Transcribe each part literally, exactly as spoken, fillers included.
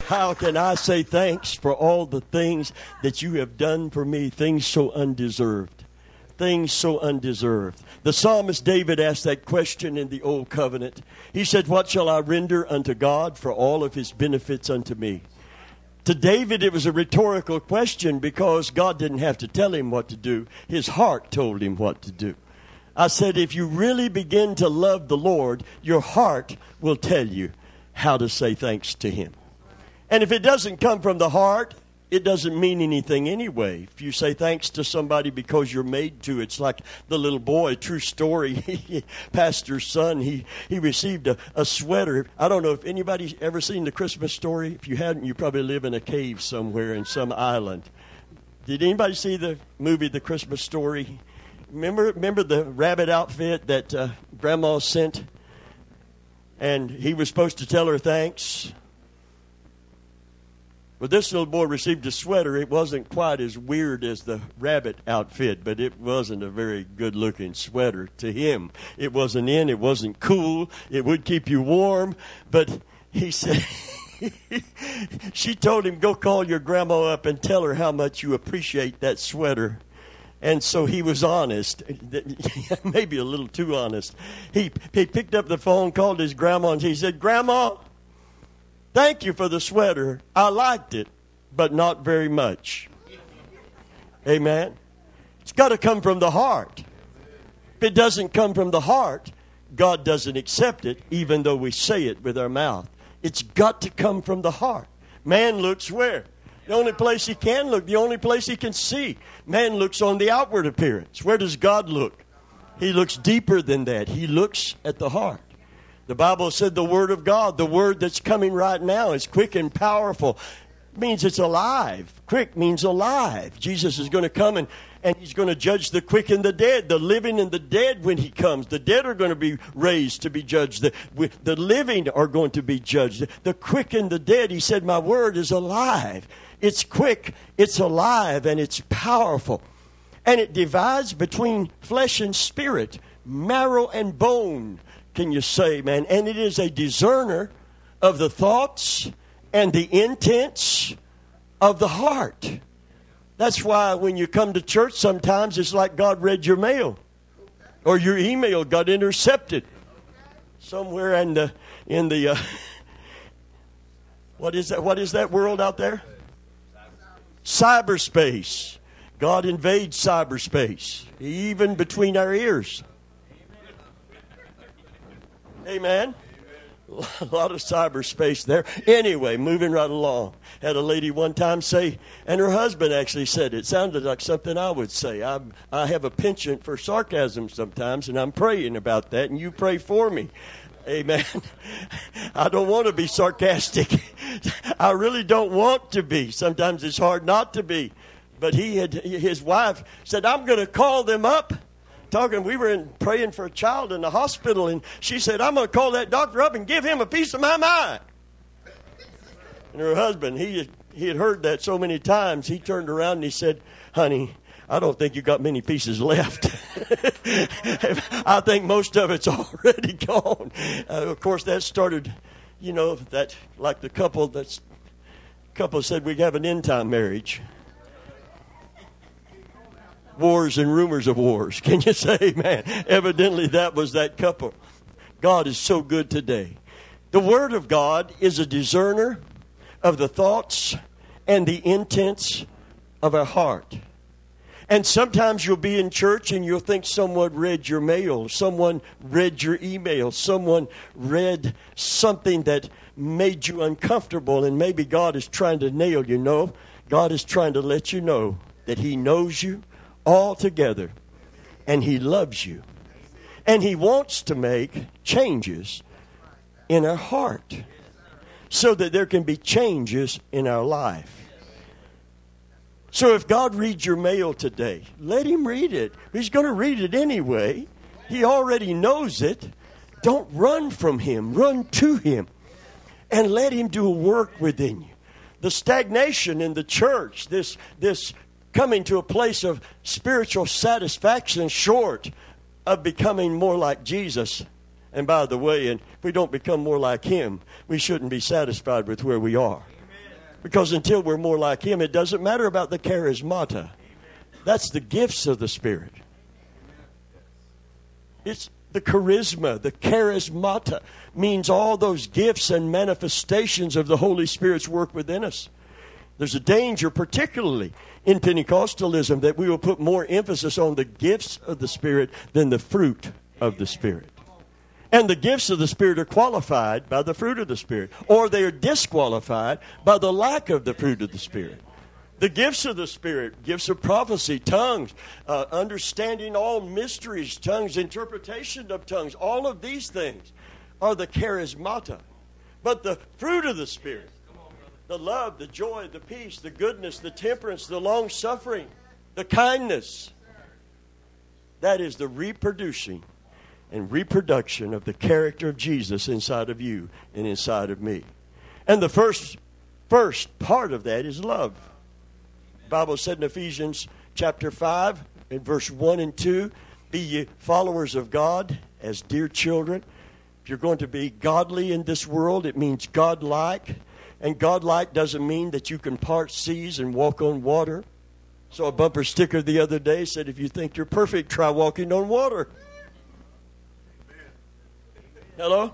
How can I say thanks for all the things that you have done for me? Things so undeserved. Things so undeserved. The psalmist David asked that question in the Old Covenant. He said, what shall I render unto God for all of his benefits unto me? To David, it was a rhetorical question because God didn't have to tell him what to do. His heart told him what to do. I said, if you really begin to love the Lord, your heart will tell you how to say thanks to him. And if it doesn't come from the heart, it doesn't mean anything anyway. If you say thanks to somebody because you're made to, it's like the little boy, true story, pastor's son, he, he received a, a sweater. I don't know if anybody's ever seen The Christmas Story. If you hadn't, you probably live in a cave somewhere in some island. Did anybody see the movie The Christmas Story? Remember, remember the rabbit outfit that uh, Grandma sent? And he was supposed to tell her thanks. Well, this little boy received a sweater. It wasn't quite as weird as the rabbit outfit, but it wasn't a very good-looking sweater to him. It wasn't in. It wasn't cool. It would keep you warm. But he said, she told him, go call your grandma up and tell her how much you appreciate that sweater. And so he was honest, maybe a little too honest. He, he picked up the phone, called his grandma, and he said, Grandma, thank you for the sweater. I liked it, but not very much. Amen. It's got to come from the heart. If it doesn't come from the heart, God doesn't accept it, even though we say it with our mouth. It's got to come from the heart. Man looks where? The only place he can look, the only place he can see. Man looks on the outward appearance. Where does God look? He looks deeper than that. He looks at the heart. The Bible said the Word of God, the Word that's coming right now, is quick and powerful. It means it's alive. Quick means alive. Jesus is going to come and, and he's going to judge the quick and the dead, the living and the dead when he comes. The dead are going to be raised to be judged. The, the living are going to be judged. The quick and the dead, he said, my Word is alive. It's quick, it's alive, and it's powerful. And it divides between flesh and spirit, marrow and bone, can you say, man? And it is a discerner of the thoughts and the intents of the heart. That's why when you come to church, sometimes it's like God read your mail. Or your email got intercepted. Somewhere in the, in the uh, what is that, what is that world out there? Cyberspace. God invades cyberspace, even between our ears. Amen. A lot of cyberspace there. Anyway, moving right along. Had a lady one time say, and her husband actually said it. It sounded like something I would say. I I have a penchant for sarcasm sometimes, and I'm praying about that, and you pray for me. Amen. I don't want to be sarcastic. I really don't want to be. Sometimes it's hard not to be. But he had, his wife said, I'm going to call them up. Talking, we were in, praying for a child in the hospital, and she said, I'm going to call that doctor up and give him a piece of my mind. And her husband, he had, he had heard that so many times, he turned around and he said, honey, I don't think you got many pieces left. I think most of it's already gone. Uh, of course, that started, you know, that like the couple that's couple said we have an end time marriage. Wars and rumors of wars. Can you say amen? Evidently, that was that couple. God is so good today. The Word of God is a discerner of the thoughts and the intents of our heart. And sometimes you'll be in church and you'll think someone read your mail, someone read your email, someone read something that made you uncomfortable, and maybe God is trying to nail you. No, God is trying to let you know that He knows you all together, and He loves you, and He wants to make changes in our heart so that there can be changes in our life. So if God reads your mail today, let Him read it. He's going to read it anyway. He already knows it. Don't run from Him. Run to Him and let Him do a work within you. The stagnation in the church, this, this coming to a place of spiritual satisfaction short of becoming more like Jesus. And by the way, and if we don't become more like Him, we shouldn't be satisfied with where we are. Because until we're more like Him, it doesn't matter about the charismata. That's the gifts of the Spirit. It's the charisma, the charismata means all those gifts and manifestations of the Holy Spirit's work within us. There's a danger, particularly in Pentecostalism, that we will put more emphasis on the gifts of the Spirit than the fruit of the Spirit. And the gifts of the Spirit are qualified by the fruit of the Spirit, or they are disqualified by the lack of the fruit of the Spirit. The gifts of the Spirit, gifts of prophecy, tongues, uh, understanding all mysteries, tongues, interpretation of tongues, all of these things are the charismata. But the fruit of the Spirit, the love, the joy, the peace, the goodness, the temperance, the long-suffering, the kindness, that is the reproducing and reproduction of the character of Jesus inside of you and inside of me. And the first, first part of that is love. The Bible said in Ephesians chapter five, in verse one and two, be ye followers of God as dear children. If you're going to be godly in this world, it means godlike. And godlike doesn't mean that you can part seas and walk on water. So a bumper sticker the other day said, if you think you're perfect, try walking on water. Hello?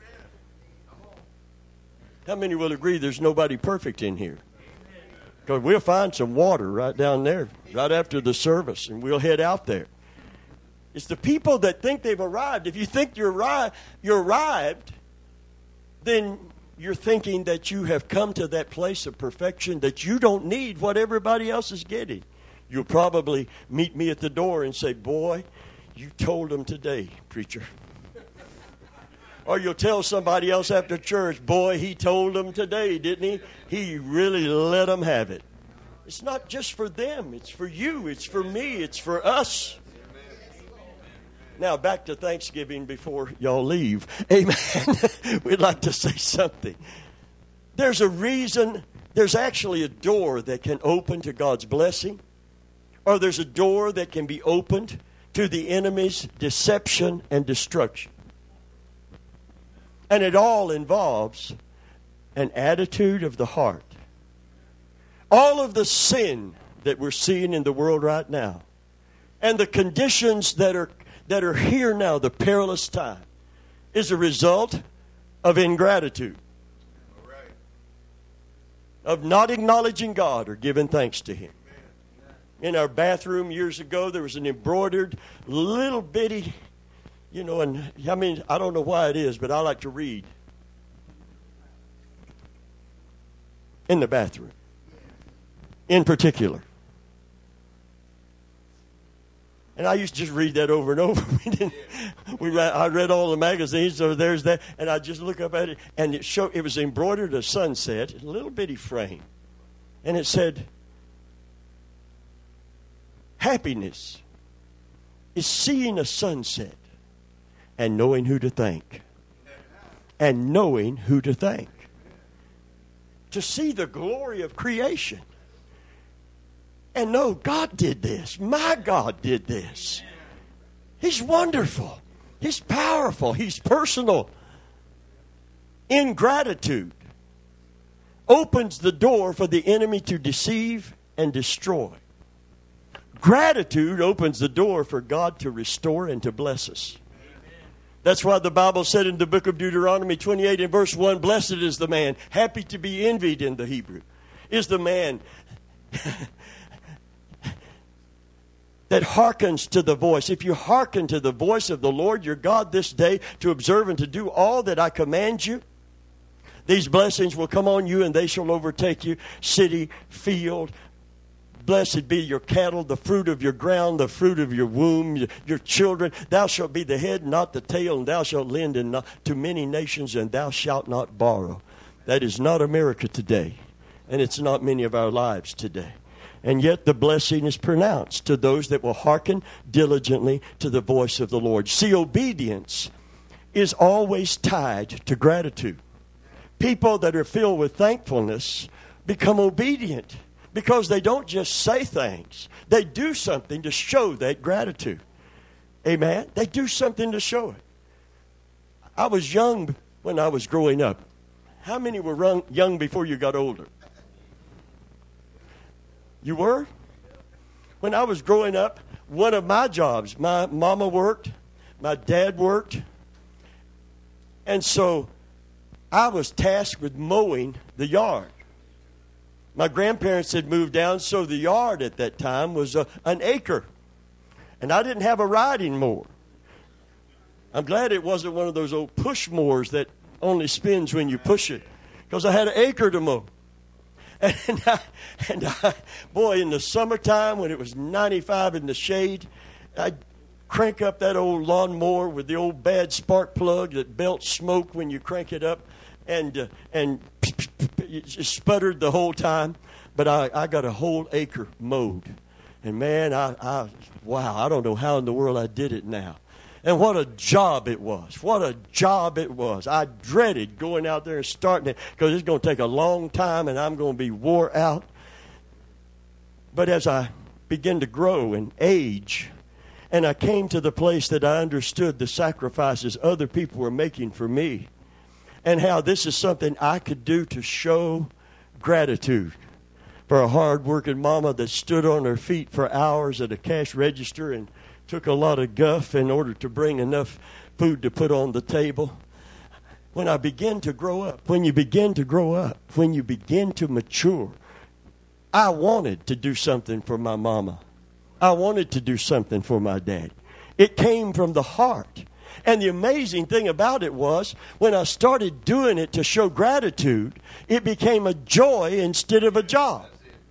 How many will agree there's nobody perfect in here? Because we'll find some water right down there, right after the service, and we'll head out there. It's the people that think they've arrived. If you think you're arrived, you're arrived, then you're thinking that you have come to that place of perfection, that you don't need what everybody else is getting. You'll probably meet me at the door and say, boy, you told them today, preacher. Or you'll tell somebody else after church, boy, he told them today, didn't he? He really let them have it. It's not just for them. It's for you. It's for me. It's for us. Now, back to Thanksgiving before y'all leave. Amen. We'd like to say something. There's a reason. There's actually a door that can open to God's blessing. Or there's a door that can be opened to the enemy's deception and destruction. And it all involves an attitude of the heart. All of the sin that we're seeing in the world right now, and the conditions that are that are here now, the perilous time, is a result of ingratitude, of not acknowledging God or giving thanks to Him. In our bathroom years ago, there was an embroidered little bitty, you know, and I mean, I don't know why it is, but I like to read in the bathroom, in particular. And I used to just read that over and over. We didn't, we read, I read all the magazines, so there's that, and I just look up at it, and it showed it was embroidered a sunset, a little bitty frame, and it said, "Happiness is seeing a sunset and knowing who to thank, and knowing who to thank. To see the glory of creation." And no, God did this. My God did this. He's wonderful. He's powerful. He's personal. Ingratitude opens the door for the enemy to deceive and destroy. Gratitude opens the door for God to restore and to bless us. That's why the Bible said in the book of Deuteronomy twenty-eight and verse one, blessed is the man, happy to be envied in the Hebrew, is the man that hearkens to the voice. If you hearken to the voice of the Lord your God this day to observe and to do all that I command you, these blessings will come on you and they shall overtake you, city, field. Blessed be your cattle, the fruit of your ground, the fruit of your womb, your, your children. Thou shalt be the head, not the tail, and thou shalt lend in not, to many nations, and thou shalt not borrow. That is not America today, and it's not many of our lives today. And yet the blessing is pronounced to those that will hearken diligently to the voice of the Lord. See, obedience is always tied to gratitude. People that are filled with thankfulness become obedient because they don't just say things. They do something to show that gratitude. Amen? They do something to show it. I was young when I was growing up. How many were young before you got older? You were? When I was growing up, one of my jobs, my mama worked, my dad worked, and so I was tasked with mowing the yard. My grandparents had moved down, so the yard at that time was a, an acre. And I didn't have a riding mower. I'm glad it wasn't one of those old push mowers that only spins when you push it, because I had an acre to mow. And, I, and I, boy, in the summertime when it was ninety-five in the shade, I'd crank up that old lawnmower with the old bad spark plug that belched smoke when you crank it up, and uh, and it just sputtered the whole time. But I, I got a whole acre mowed. And man, I, I wow, I don't know how in the world I did it now. And what a job it was. What a job it was. I dreaded going out there and starting it because it's going to take a long time and I'm going to be wore out. But as I began to grow and age, and I came to the place that I understood the sacrifices other people were making for me, and how this is something I could do to show gratitude for a hard-working mama that stood on her feet for hours at a cash register and took a lot of guff in order to bring enough food to put on the table. When I began to grow up, when you begin to grow up, when you begin to mature, I wanted to do something for my mama. I wanted to do something for my dad. It came from the heart. And the amazing thing about it was, when I started doing it to show gratitude, it became a joy instead of a job.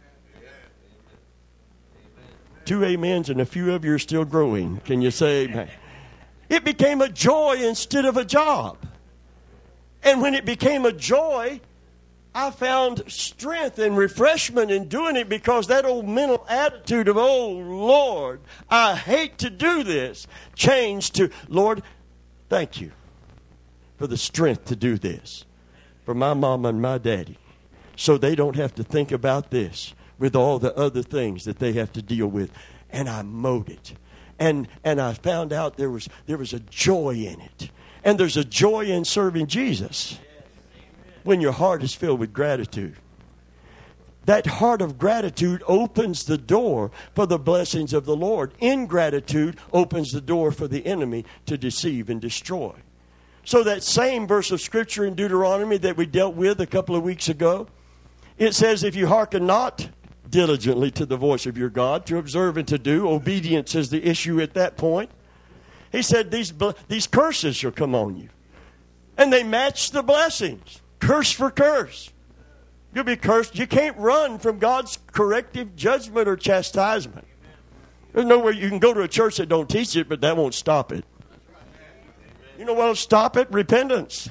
Two amens and a few of you are still growing. Can you say amen? It became a joy instead of a job. And when it became a joy, I found strength and refreshment in doing it, because that old mental attitude of, oh, Lord, I hate to do this, changed to, Lord, thank you for the strength to do this for my mama and my daddy, so they don't have to think about this with all the other things that they have to deal with. And I mowed it. And and I found out there was there was a joy in it. And there's a joy in serving Jesus when your heart is filled with gratitude. That heart of gratitude opens the door for the blessings of the Lord. Ingratitude opens the door for the enemy to deceive and destroy. So that same verse of Scripture in Deuteronomy that we dealt with a couple of weeks ago, it says, if you hearken not diligently to the voice of your God, to observe and to do, obedience is the issue at that point. He said, these, these curses shall come on you. And they match the blessings. Curse for curse. You'll be cursed. You can't run from God's corrective judgment or chastisement. There's nowhere you can go to a church that don't teach it, but that won't stop it. You know what will stop it? Repentance.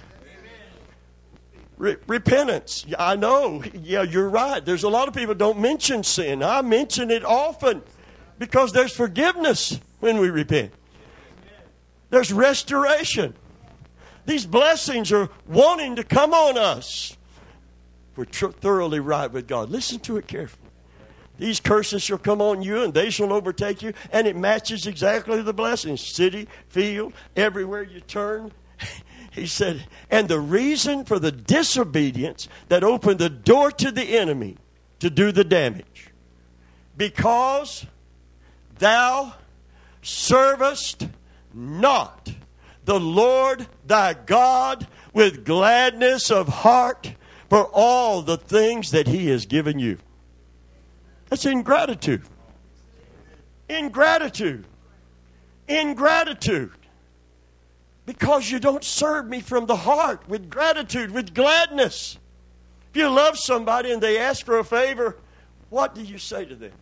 Re- repentance. I know. Yeah, you're right. There's a lot of people don't mention sin. I mention it often because there's forgiveness when we repent. There's restoration. These blessings are wanting to come on us. We're tr- thoroughly right with God. Listen to it carefully. These curses shall come on you, and they shall overtake you. And it matches exactly the blessings. City, field, everywhere you turn. He said, and the reason for the disobedience that opened the door to the enemy to do the damage, because thou servest not the Lord thy God with gladness of heart for all the things that he has given you. That's ingratitude. Ingratitude. Ingratitude. Because you don't serve me from the heart with gratitude, with gladness. If you love somebody and they ask for a favor, what do you say to them?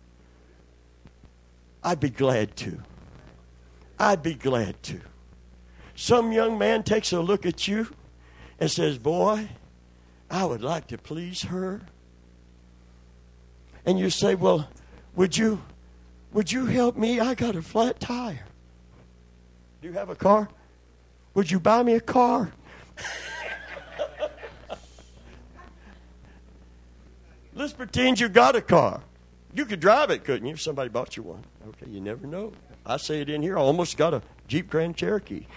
I'd be glad to. I'd be glad to. Some young man takes a look at you and says, boy, I would like to please her. And you say, well, would you, would you help me? I got a flat tire. Do you have a car? Would you buy me a car? Let's pretend you got a car. You could drive it, couldn't you, if somebody bought you one? Okay, you never know. I say it in here. I almost got a Jeep Grand Cherokee.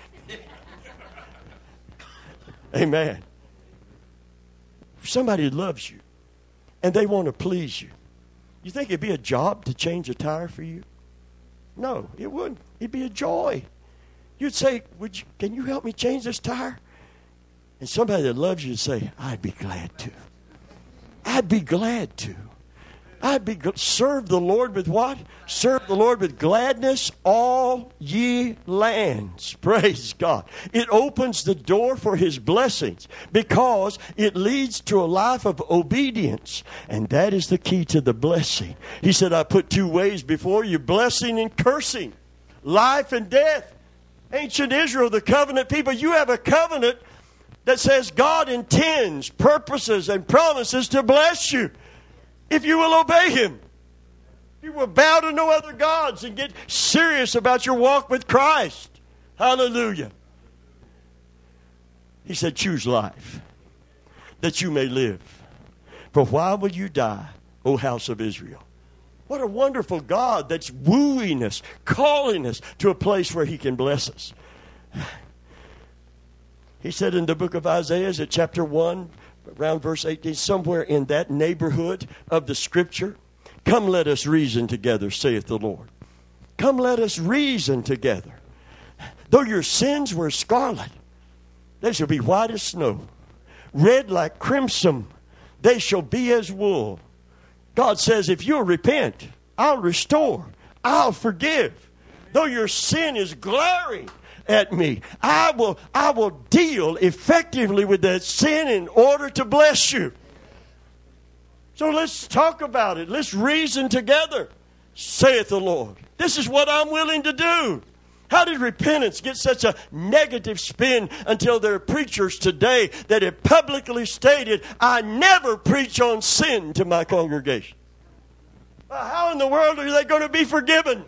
Amen. If somebody loves you and they want to please you, You think it'd be a job to change a tire for you? No, it wouldn't. It'd be a joy. You'd say, "Would you, can you help me change this tire?" And somebody that loves you would say, "I'd be glad to. I'd be glad to. I'd be gl- serve the Lord with what? Serve the Lord with gladness, all ye lands." Praise God. It opens the door for His blessings because it leads to a life of obedience. And that is the key to the blessing. He said, "I put two ways before you, blessing and cursing, life and death." Ancient Israel, the covenant people, you have a covenant that says God intends, purposes, and promises to bless you if you will obey Him. You will bow to no other gods and get serious about your walk with Christ. Hallelujah. He said, "Choose life, that you may live. For why will you die, O house of Israel?" What a wonderful God that's wooing us, calling us to a place where He can bless us. He said in the book of Isaiah, at chapter one, around verse eighteen, somewhere in that neighborhood of the Scripture, "Come, let us reason together, saith the Lord. Come, let us reason together. Though your sins were scarlet, they shall be white as snow. Red like crimson, they shall be as wool." God says, if you'll repent, I'll restore. I'll forgive. Though your sin is glaring at me, I will, I will deal effectively with that sin in order to bless you. So let's talk about it. Let's reason together, saith the Lord. This is what I'm willing to do. How did repentance get such a negative spin until there are preachers today that have publicly stated, "I never preach on sin to my congregation"? Well, how in the world are they going to be forgiven?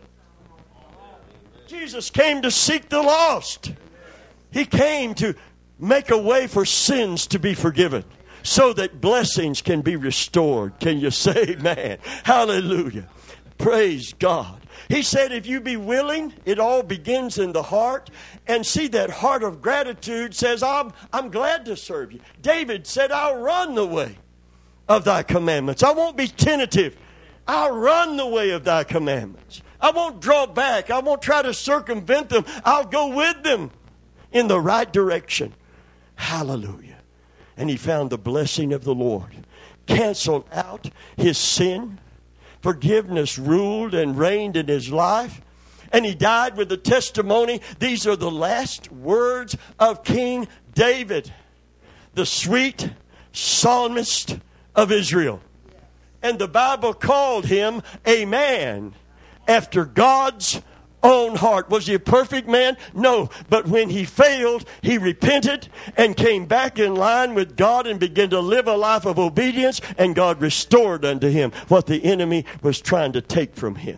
Jesus came to seek the lost. He came to make a way for sins to be forgiven so that blessings can be restored. Can you say amen? Hallelujah. Praise God. He said, if you be willing, it all begins in the heart. And see, that heart of gratitude says, I'm, I'm glad to serve you. David said, I'll run the way of thy commandments. I won't be tentative. I'll run the way of thy commandments. I won't draw back. I won't try to circumvent them. I'll go with them in the right direction. Hallelujah. And he found the blessing of the Lord. Canceled out his sin. Forgiveness ruled and reigned in his life. And he died with the testimony. These are the last words of King David, the sweet psalmist of Israel. And the Bible called him a man after God's own heart. Was he a perfect man? No. But when he failed, he repented and came back in line with God and began to live a life of obedience, and God restored unto him what the enemy was trying to take from him.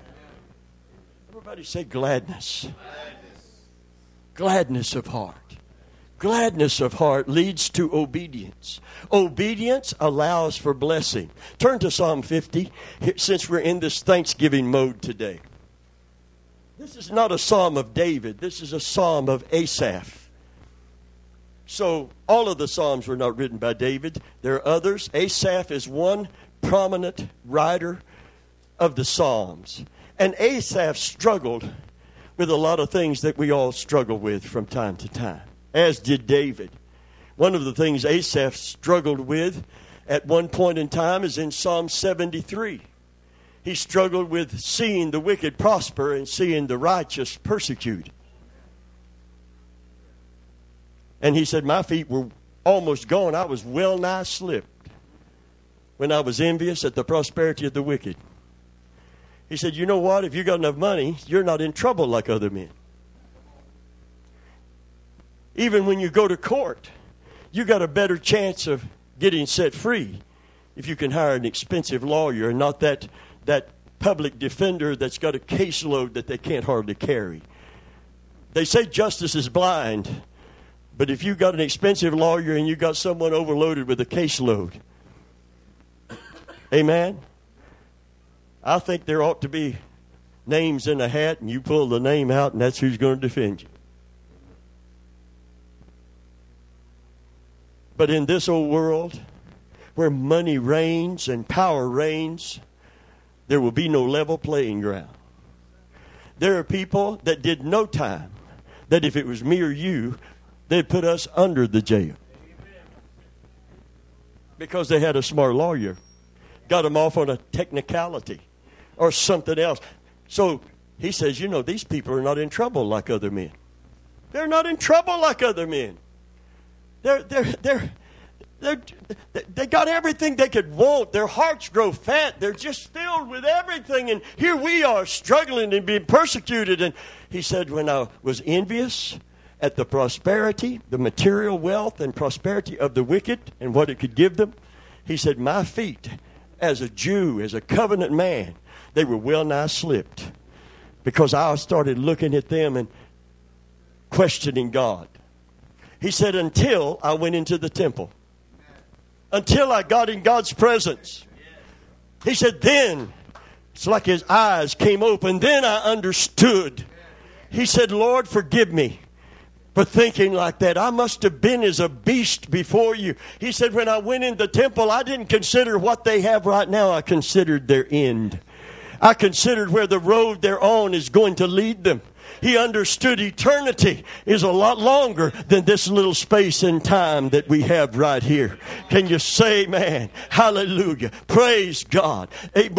Everybody say gladness. Gladness, gladness of heart. Gladness of heart leads to obedience. Obedience allows for blessing. Turn to Psalm fifty, since we're in this Thanksgiving mode today. This is not a psalm of David. This is a psalm of Asaph. So all of the psalms were not written by David. There are others. Asaph is one prominent writer of the psalms. And Asaph struggled with a lot of things that we all struggle with from time to time, as did David. One of the things Asaph struggled with at one point in time is in Psalm seventy-three. He struggled with seeing the wicked prosper and seeing the righteous persecuted. And he said, my feet were almost gone. I was well nigh slipped when I was envious at the prosperity of the wicked. He said, you know what? If you got enough money, you're not in trouble like other men. Even when you go to court, you got a better chance of getting set free if you can hire an expensive lawyer and not that that public defender that's got a caseload that they can't hardly carry. They say justice is blind, but if you got an expensive lawyer and you got someone overloaded with a caseload, amen, I think there ought to be names in a hat, and you pull the name out, and that's who's going to defend you. But in this old world, where money reigns and power reigns, there will be no level playing ground. There are people that did no time, that if it was me or you, they'd put us under the jail. Because they had a smart lawyer. Got them off on a technicality or something else. So he says, you know, these people are not in trouble like other men. They're not in trouble like other men. They're, they're, they're, they're, they got everything they could want. Their hearts grow fat. They're just filled with everything. And here we are struggling and being persecuted. And he said, when I was envious at the prosperity, the material wealth and prosperity of the wicked and what it could give them, he said, my feet as a Jew, as a covenant man, they were well nigh slipped. Because I started looking at them and questioning God. He said, until I went into the temple. Until I got in God's presence. He said, then, it's like his eyes came open. Then I understood. He said, Lord, forgive me for thinking like that. I must have been as a beast before you. He said, when I went in the temple, I didn't consider what they have right now. I considered their end. I considered where the road they're on is going to lead them. He understood eternity is a lot longer than this little space and time that we have right here. Can you say, man? Hallelujah. Praise God. That's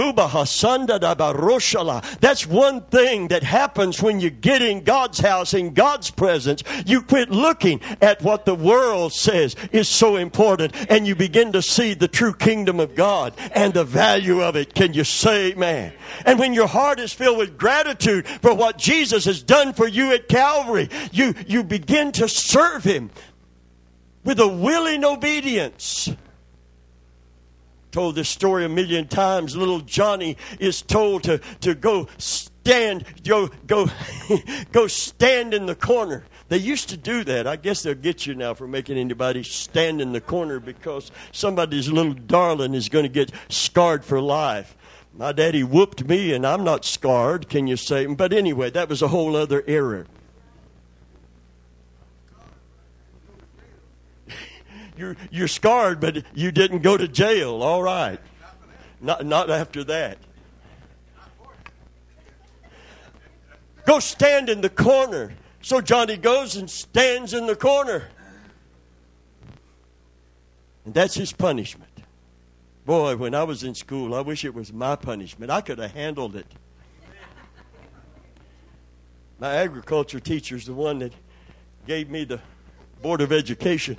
one thing that happens when you get in God's house, in God's presence. You quit looking at what the world says is so important, and you begin to see the true kingdom of God and the value of it. Can you say, man? And when your heart is filled with gratitude for what Jesus has done for you at Calvary, you, you begin to serve Him with a willing obedience. Told this story a million times. Little Johnny is told to, to go stand, go, go, go stand in the corner. They used to do that. I guess they'll get you now for making anybody stand in the corner because somebody's little darling is going to get scarred for life. My daddy whooped me, and I'm not scarred, can you say? But anyway, that was a whole other era. You're, you're scarred, but you didn't go to jail. All right. Not, not after that. Go stand in the corner. So Johnny goes and stands in the corner. And that's his punishment. Boy, when I was in school, I wish it was my punishment. I could have handled it. My agriculture teacher's the one that gave me the Board of Education.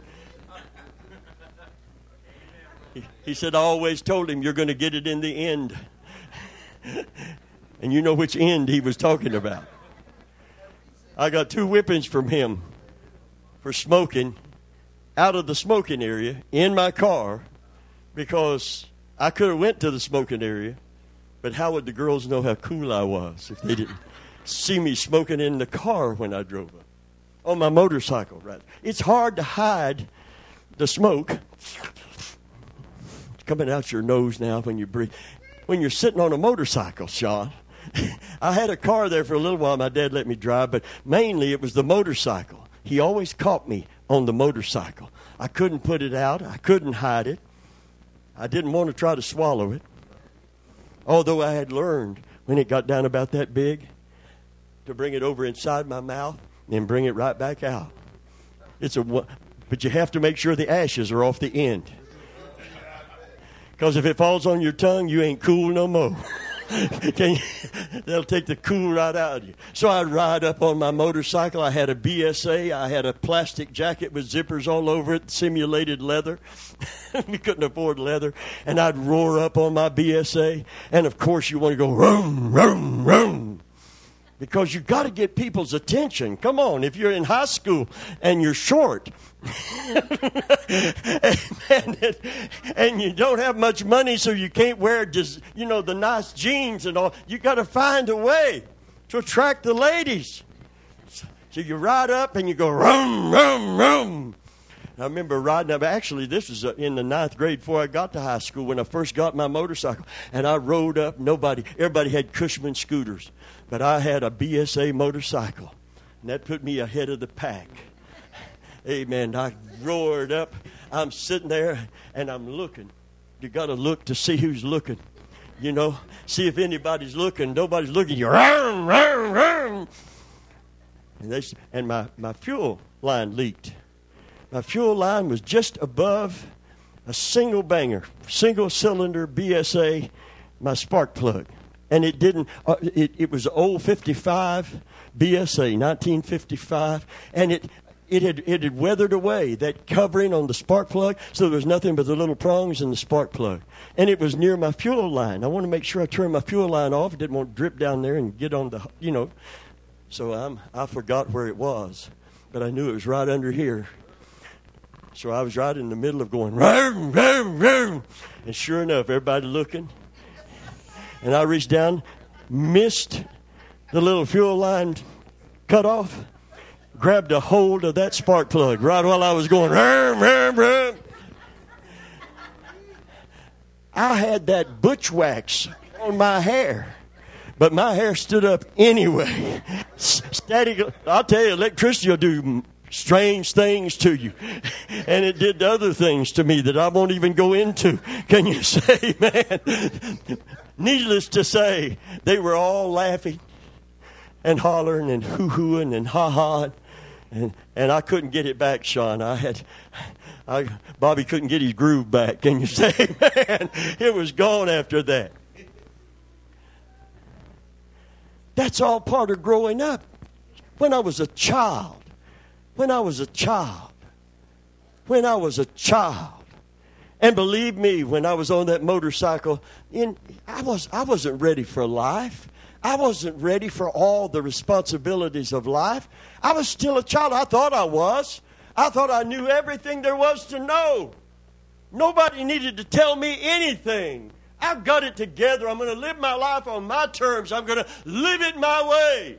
He, he said, I always told him, you're going to get it in the end. And you know which end he was talking about. I got two whippings from him for smoking out of the smoking area in my car. Because I could have went to the smoking area, but how would the girls know how cool I was if they didn't see me smoking in the car when I drove up? On my motorcycle, rather. It's hard to hide the smoke. It's coming out your nose now when you breathe. When you're sitting on a motorcycle, Sean. I had a car there for a little while. My dad let me drive, but mainly it was the motorcycle. He always caught me on the motorcycle. I couldn't put it out. I couldn't hide it. I didn't want to try to swallow it. Although I had learned when it got down about that big to bring it over inside my mouth and bring it right back out. It's a, but you have to make sure the ashes are off the end. Because if it falls on your tongue, you ain't cool no more. Can you, they'll take the cool right out of you. So I'd ride up on my motorcycle. I had a B S A. I had a plastic jacket with zippers all over it, simulated leather. We couldn't afford leather. And I'd roar up on my B S A. And, of course, you want to go, room, room, room. Because you've got to get people's attention. Come on, if you're in high school and you're short and, and you don't have much money, so you can't wear just, you know, the nice jeans and all, you got to find a way to attract the ladies. So you ride up and you go, rum, rum, rum. I remember riding up. Actually, this was in the ninth grade before I got to high school when I first got my motorcycle. And I rode up. Nobody, everybody had Cushman scooters. But I had a B S A motorcycle. And that put me ahead of the pack. Amen. I roared up. I'm sitting there and I'm looking. You got to look to see who's looking. you know, see if anybody's looking. Nobody's looking. You run, run, run. And, they, and my, my fuel line leaked. My fuel line was just above a single banger, single cylinder B S A, my spark plug. And it didn't, uh, it, it was old fifty-five B S A, nineteen fifty-five. And it, it, had, it had weathered away, that covering on the spark plug, so there was nothing but the little prongs in the spark plug. And it was near my fuel line. I want to make sure I turned my fuel line off. I didn't want to drip down there and get on the, you know. So I'm, I forgot where it was. But I knew it was right under here. So I was right in the middle of going, vroom, vroom, vroom. And sure enough, everybody looking. And I reached down, missed the little fuel line cut off, grabbed a hold of that spark plug right while I was going, vroom, vroom, vroom. I had that butch wax on my hair. But my hair stood up anyway. Static, I'll tell you, electricity will do strange things to you. And it did other things to me that I won't even go into. Can you say, man? Needless to say, they were all laughing and hollering and hoo-hooing and ha-ha. And, and I couldn't get it back, Sean. I had, I, Bobby couldn't get his groove back. Can you say, man? It was gone after that. That's all part of growing up. When I was a child, when I was a child, when I was a child, and believe me, when I was on that motorcycle, in, I, was, I wasn't ready for life. I wasn't ready for all the responsibilities of life. I was still a child. I thought I was. I thought I knew everything there was to know. Nobody needed to tell me anything. I've got it together. I'm going to live my life on my terms. I'm going to live it my way.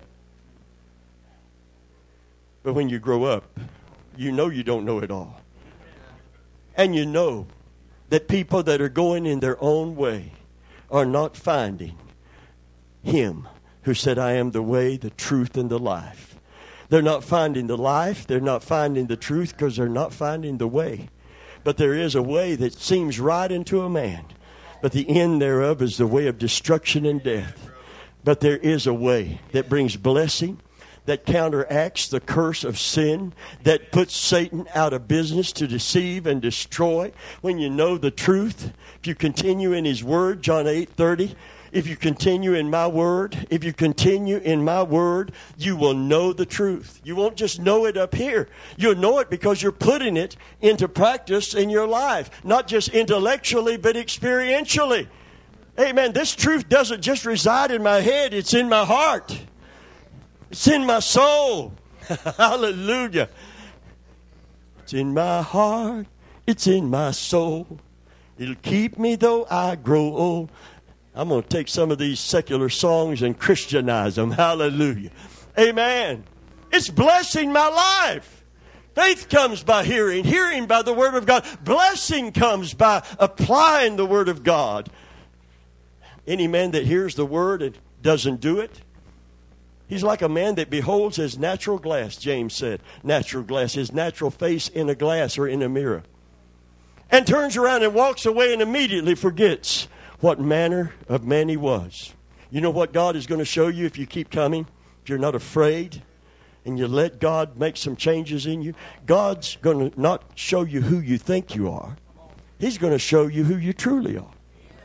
But when you grow up, you know you don't know it all. And you know that people that are going in their own way are not finding Him who said, I am the way, the truth, and the life. They're not finding the life. They're not finding the truth because they're not finding the way. But there is a way that seems right into a man. But the end thereof is the way of destruction and death. But there is a way that brings blessing, that counteracts the curse of sin, that puts Satan out of business to deceive and destroy. When you know the truth, if you continue in His Word, John eight thirty, if you continue in my word, if you continue in my word, you will know the truth. You won't just know it up here. You'll know it because you're putting it into practice in your life. Not just intellectually, but experientially. Amen. This truth doesn't just reside in my head. It's in my heart. It's in my soul. Hallelujah. It's in my heart. It's in my soul. It'll keep me though I grow old. I'm going to take some of these secular songs and Christianize them. Hallelujah. Amen. It's blessing my life. Faith comes by hearing. Hearing by the Word of God. Blessing comes by applying the Word of God. Any man that hears the Word and doesn't do it, he's like a man that beholds his natural glass, James said. Natural glass, his natural face in a glass or in a mirror. And turns around and walks away and immediately forgets what manner of man he was. You know what God is going to show you if you keep coming? If you're not afraid and you let God make some changes in you, God's going to not show you who you think you are. He's going to show you who you truly are.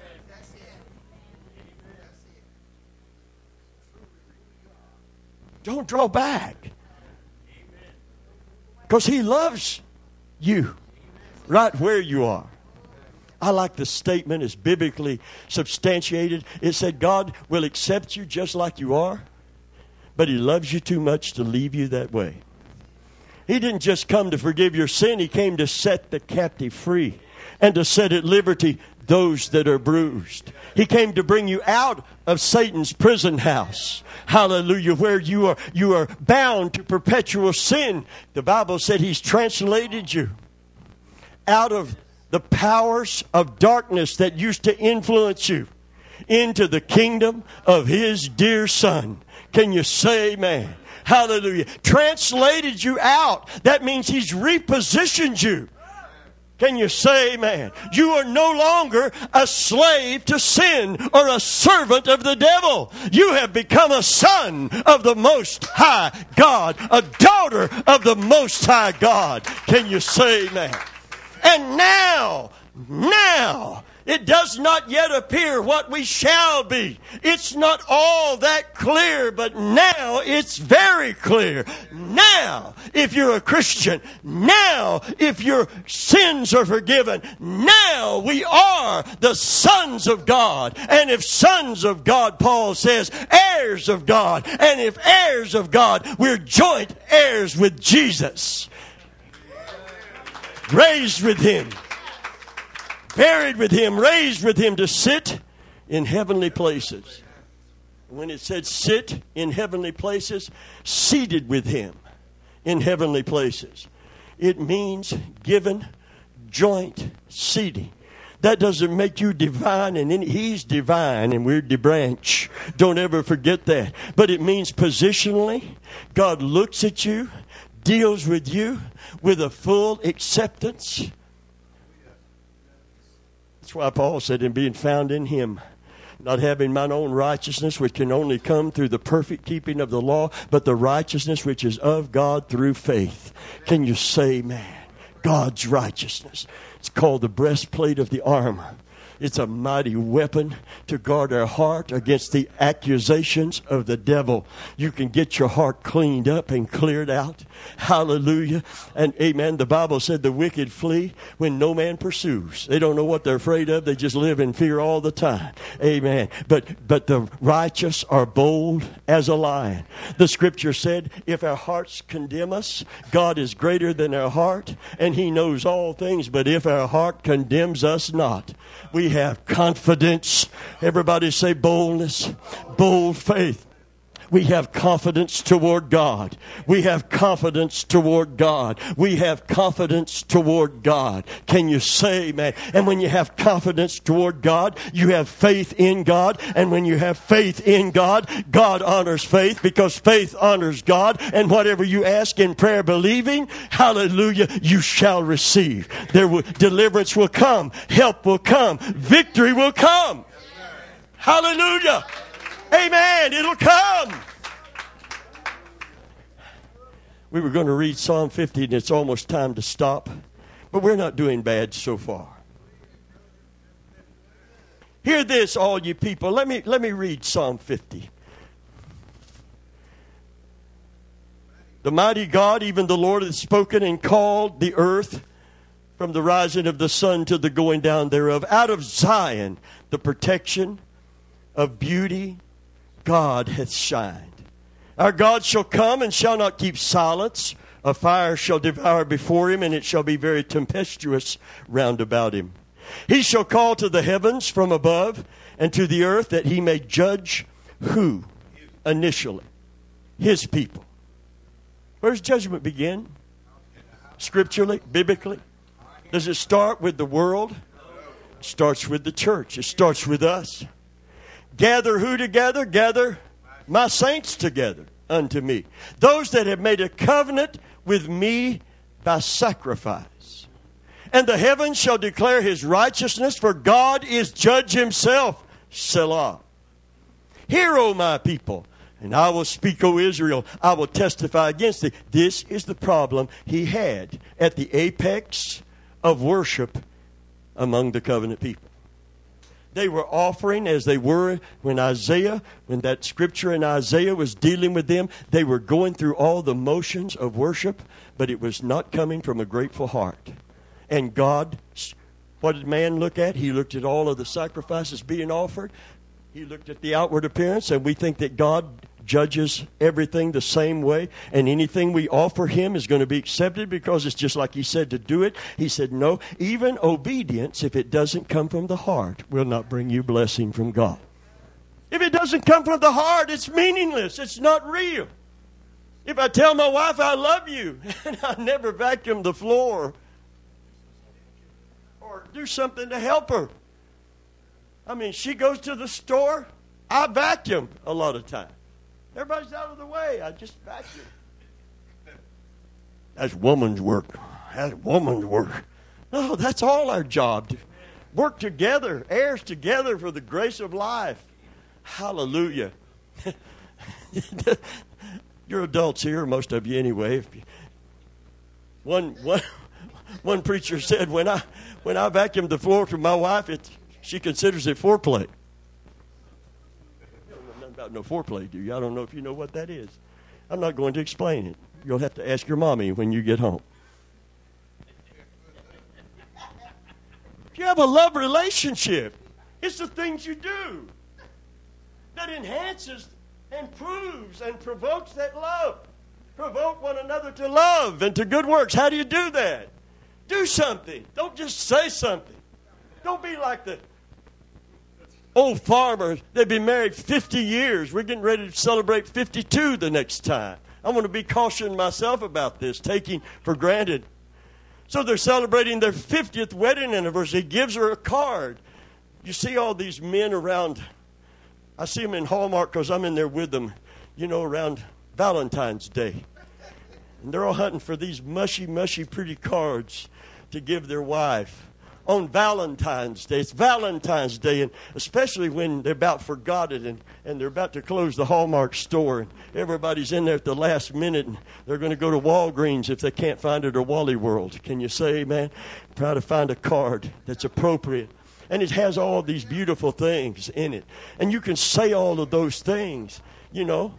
Don't draw back. Because He loves you right where you are. I like the statement. It's biblically substantiated. It said God will accept you just like you are, but He loves you too much to leave you that way. He didn't just come to forgive your sin. He came to set the captive free and to set at liberty those that are bruised. He came to bring you out of Satan's prison house. Hallelujah. Where you are, you are bound to perpetual sin. The Bible said He's translated you out of the powers of darkness that used to influence you into the kingdom of His dear Son. Can you say amen? Hallelujah. Translated you out. That means He's repositioned you. Can you say amen? You are no longer a slave to sin or a servant of the devil. You have become a son of the Most High God, a daughter of the Most High God. Can you say amen? And now, now, it does not yet appear what we shall be. It's not all that clear, but now it's very clear. Now, if you're a Christian, now, if your sins are forgiven, now we are the sons of God. And if sons of God, Paul says, heirs of God. And if heirs of God, we're joint heirs with Jesus. Raised with Him. Buried with Him, raised with Him to sit in heavenly places. When it said sit in heavenly places, seated with Him in heavenly places. It means given joint seating. That doesn't make you divine, and then He's divine and we're the branch. Don't ever forget that. But it means positionally, God looks at you, deals with you with a full acceptance. That's why Paul said, in being found in Him, not having mine own righteousness, which can only come through the perfect keeping of the law, but the righteousness which is of God through faith. Can you say, man, God's righteousness? It's called the breastplate of the armor. It's a mighty weapon to guard our heart against the accusations of the devil. You can get your heart cleaned up and cleared out. Hallelujah. And amen. The Bible said the wicked flee when no man pursues. They don't know what they're afraid of. They just live in fear all the time. Amen. But, but the righteous are bold as a lion. The scripture said, if our hearts condemn us, God is greater than our heart, and He knows all things. But if our heart condemns us not, we have confidence. Everybody say boldness, bold faith. We have confidence toward God. We have confidence toward God. We have confidence toward God. Can you say, man? And when you have confidence toward God, you have faith in God. And when you have faith in God, God honors faith, because faith honors God. And whatever you ask in prayer believing, hallelujah, you shall receive. There will, deliverance will come. Help will come. Victory will come. Hallelujah. Amen. It'll come. We were going to read Psalm fifty, and it's almost time to stop. But we're not doing bad so far. Hear this, all you people. Let me, let me read Psalm fifty. The mighty God, even the Lord, hath spoken and called the earth from the rising of the sun to the going down thereof. Out of Zion, the protection of beauty, God hath shined. Our God shall come and shall not keep silence. A fire shall devour before Him, and it shall be very tempestuous round about Him. He shall call to the heavens from above, and to the earth, that He may judge who? Initially. His people. Where does judgment begin? Scripturally, biblically. Does it start with the world? It starts with the church. It starts with us. Gather who together? Gather my saints together unto me. Those that have made a covenant with me by sacrifice. And the heavens shall declare His righteousness, for God is judge Himself. Selah. Hear, O my people, and I will speak, O Israel. I will testify against thee. This is the problem he had at the apex of worship among the covenant people. They were offering, as they were when Isaiah, when that scripture in Isaiah was dealing with them, they were going through all the motions of worship, but it was not coming from a grateful heart. And God, what did man look at? He looked at all of the sacrifices being offered. He looked at the outward appearance, and we think that God judges everything the same way, and anything we offer Him is going to be accepted because it's just like He said to do it. He said, no, even obedience, if it doesn't come from the heart, will not bring you blessing from God. If it doesn't come from the heart, it's meaningless. It's not real. If I tell my wife I love you, and I never vacuum the floor or do something to help her. I mean, she goes to the store, I vacuum a lot of times. Everybody's out of the way. I just vacuum. That's woman's work. That's woman's work. No, that's all our job. To work together, heirs together for the grace of life. Hallelujah. You're adults here, most of you anyway. One, one, one preacher said, when I when I vacuum the floor for my wife, it, she considers it foreplay. You don't know nothing about no foreplay, do you? I don't know if you know what that is. I'm not going to explain it. You'll have to ask your mommy when you get home. You have a love relationship. It's the things you do that enhances and proves and provokes that love. Provoke one another to love and to good works. How do you do that? Do something. Don't just say something. Don't be like the old farmers. They've been married fifty years. We're getting ready to celebrate fifty-two the next time. I'm going to be cautioning myself about this, taking for granted. So they're celebrating their fiftieth wedding anniversary. He gives her a card. You see all these men around. I see them in Hallmark because I'm in there with them, you know, around Valentine's Day. And they're all hunting for these mushy, mushy, pretty cards to give their wife on Valentine's Day. It's Valentine's Day, and especially when they're about forgotten and, and they're about to close the Hallmark store. And everybody's in there at the last minute, and they're going to go to Walgreens if they can't find it, or Wally World. Can you say amen? Try to find a card that's appropriate. And it has all these beautiful things in it. And you can say all of those things, you know.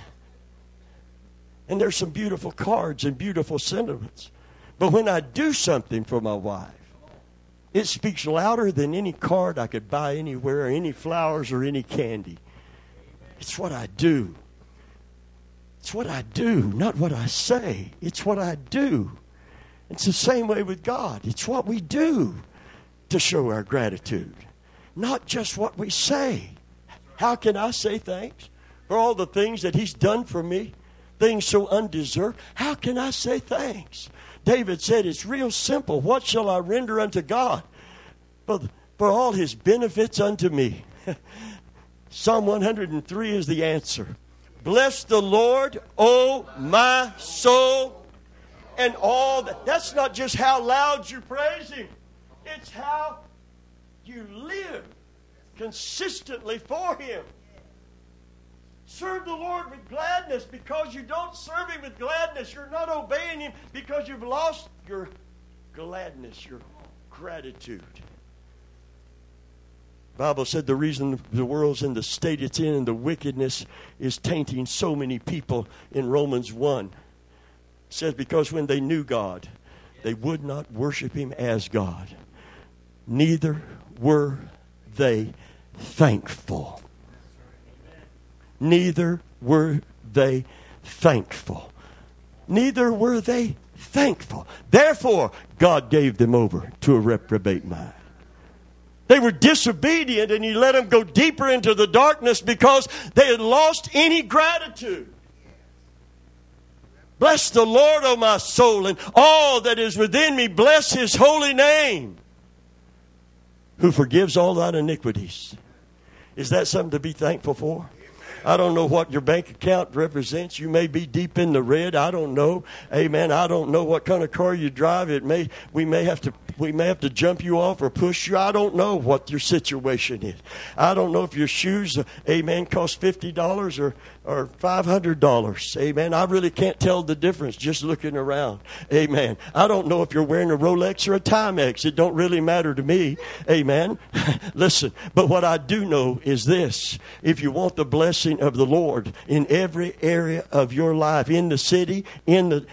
And there's some beautiful cards and beautiful sentiments. But when I do something for my wife, it speaks louder than any card I could buy anywhere, or any flowers or any candy. It's what I do. It's what I do, not what I say. It's what I do. It's the same way with God. It's what we do to show our gratitude, not just what we say. How can I say thanks for all the things that He's done for me, things so undeserved? How can I say thanks? David said, it's real simple. What shall I render unto God for, for all His benefits unto me? Psalm one hundred three is the answer. Bless the Lord, O my soul, and all that. That's not just how loud you praise Him. It's how you live consistently for Him. Serve the Lord with gladness. Because you don't serve Him with gladness, you're not obeying Him, because you've lost your gladness, your gratitude. The Bible said the reason the world's in the state it's in and the wickedness is tainting so many people in Romans one. It says because when they knew God, they would not worship Him as God. Neither were they thankful. Neither were they thankful. Neither were they thankful. Therefore, God gave them over to a reprobate mind. They were disobedient, and He let them go deeper into the darkness because they had lost any gratitude. Bless the Lord, O my soul, and all that is within me. Bless His holy name, who forgives all thine iniquities. Is that something to be thankful for? I don't know what your bank account represents. You may be deep in the red. I don't know. Amen. I don't know what kind of car you drive. It may we may have to we may have to jump you off or push you. I don't know what your situation is. I don't know if your shoes, amen, cost fifty dollars or or five hundred dollars. Amen. I really can't tell the difference just looking around. Amen. I don't know if you're wearing a Rolex or a Timex. It don't really matter to me. Amen. Listen, but what I do know is this. If you want the blessing of the Lord in every area of your life, in the city, in the...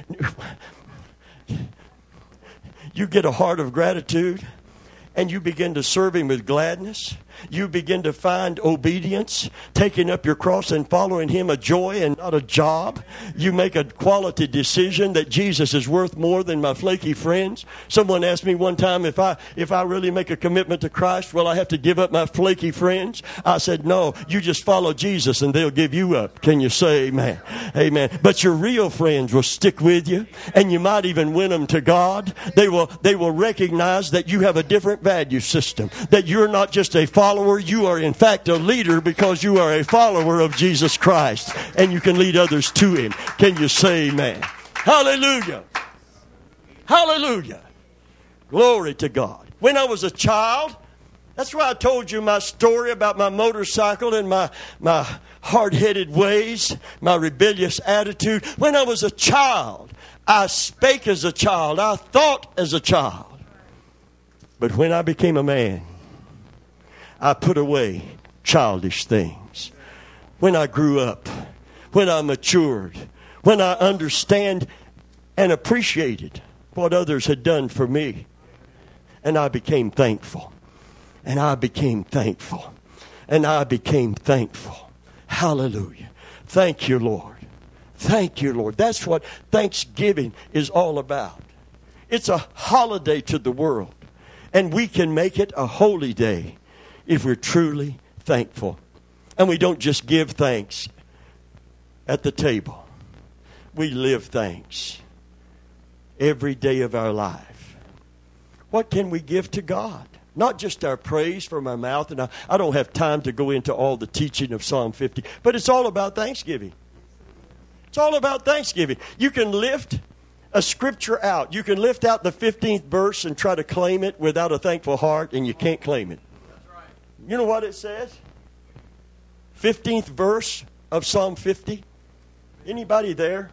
You get a heart of gratitude, and you begin to serve Him with gladness. You begin to find obedience, taking up your cross and following Him a joy and not a job. You make a quality decision that Jesus is worth more than my flaky friends. Someone asked me one time if I if I really make a commitment to Christ, will I have to give up my flaky friends? I said, no, you just follow Jesus and they'll give you up. Can you say amen? Amen. But your real friends will stick with you, and you might even win them to God. They will, they will recognize that you have a different value system, that you're not just a follower. You are in fact a leader because you are a follower of Jesus Christ, and you can lead others to Him. Can you say amen? Hallelujah. Hallelujah. Glory to God. When I was a child, that's why I told you my story about my motorcycle and my, my hard-headed ways, my rebellious attitude. When I was a child, I spake as a child. I thought as a child. But when I became a man, I put away childish things. When I grew up, when I matured, when I understand and appreciated what others had done for me, and I became thankful, and I became thankful, and I became thankful. Hallelujah. Thank you, Lord. Thank you, Lord. That's what Thanksgiving is all about. It's a holiday to the world, and we can make it a holy day if we're truly thankful. And we don't just give thanks at the table. We live thanks every day of our life. What can we give to God? Not just our praise from our mouth. And I, I don't have time to go into all the teaching of Psalm fifty. But it's all about thanksgiving. It's all about thanksgiving. You can lift a scripture out. You can lift out the fifteenth verse and try to claim it without a thankful heart, and you can't claim it. That's right. You know what it says? fifteenth verse of Psalm fifty. Anybody there?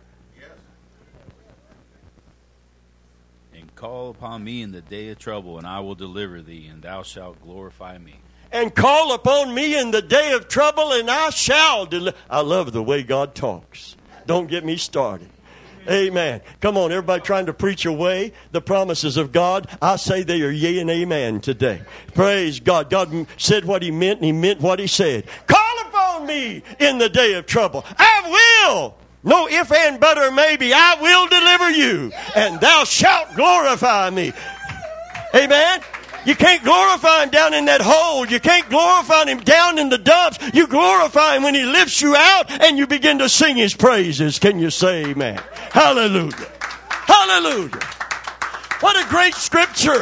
Call upon me in the day of trouble, and I will deliver thee, and thou shalt glorify me. And call upon me in the day of trouble, and I shall deliver. I love the way God talks. Don't get me started. Amen. Come on, everybody trying to preach away the promises of God. I say they are yea and amen today. Praise God. God said what he meant, and he meant what he said. Call upon me in the day of trouble. I will. No if and but or maybe. I will deliver you, and thou shalt glorify me. Amen. You can't glorify him down in that hole. You can't glorify him down in the dumps. You glorify him when he lifts you out and you begin to sing his praises. Can you say amen? Hallelujah. Hallelujah. What a great scripture.